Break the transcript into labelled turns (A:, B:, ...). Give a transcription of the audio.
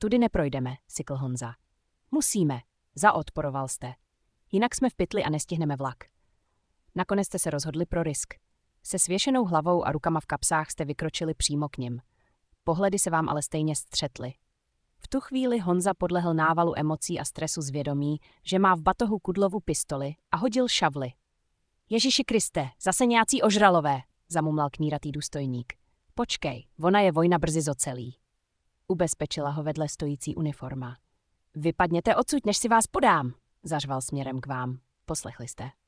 A: Tudy neprojdeme, sykl Honza. Musíme, zaodporoval jste. Jinak jsme v pytli a nestihneme vlak. Nakonec jste se rozhodli pro risk. Se svěšenou hlavou a rukama v kapsách jste vykročili přímo k nim. Pohledy se vám ale stejně střetly. V tu chvíli Honza podlehl návalu emocí a stresu zvědomí, že má v batohu Kudlovu pistoli a hodil šavli. Ježiši Kriste, zase nějací ožralové, zamumlal kníratý důstojník. Počkej, ona je vojna brzy zocelí. Ubezpečila ho vedle stojící uniforma. Vypadněte odsud, než si vás podám, zařval směrem k vám. Poslechli jste.